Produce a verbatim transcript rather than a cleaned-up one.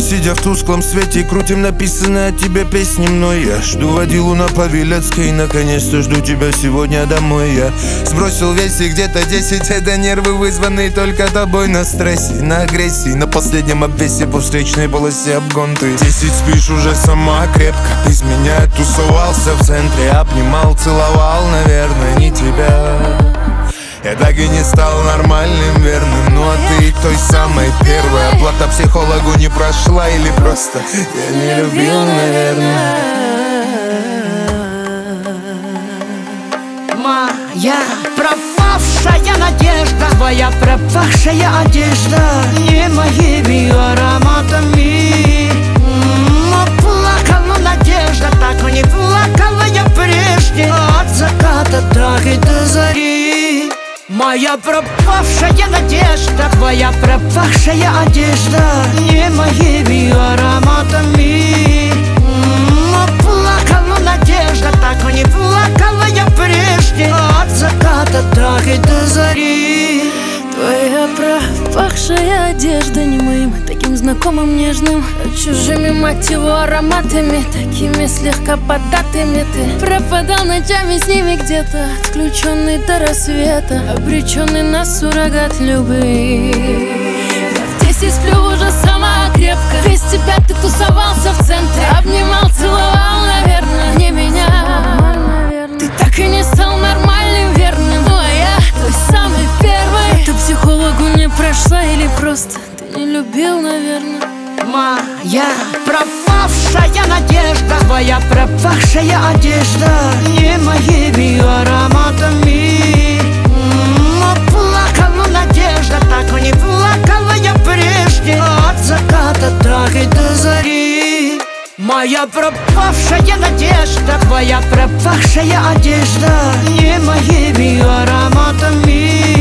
сидя в тусклом свете, и крутим написанные о тебе песни мной. Я жду водилу на Павелецкой, наконец-то жду тебя сегодня домой. Я сбросил весь и где-то десять, это нервы, вызванные только тобой. На стрессе, на агрессии, на последнем обвесе по встречной полосе обгон ты. Десять спишь уже сама крепко, без меня тусовался в центре, обнимал, целовал, наверное, не тебя. Я так и не стал нормальным, верным. Ну а ты той самой первой. Оплата психологу не прошла или просто я не любил, наверное. Моя пропавшая надежда, твоя пропавшая одежда, не моими ароматами. Но плакала надежда, так не плакала я прежде. От заката так и до зари. Моя пропавшая надежда, твоя пропавшая одежда, не моими ароматами. Но плакала надежда, так не плакала я прежде. От заката так и до зари. Твоя пропахшая одежда не моим, таким знакомым нежным, чужими, мать его, ароматами, такими слегка податыми. Ты пропадал ночами с ними где-то, отключенный до рассвета, обреченный на суррогат любви. Я в десять сплю уже сама крепко, без тебя ты тусовался в центре, обнимал, целовал, наверное, не меня. Ты так и не стал нормальным, верным, ну а я той самой первой. Ты психологу не прошла или просто ты не любил, наверное. Моя пропавшая надежда, твоя пропавшая одежда, не моими ароматами. Но плакала надежда, так не плакала я прежде. От заката так и до зари. Моя пропавшая надежда, твоя пропавшая одежда, не моими ароматами.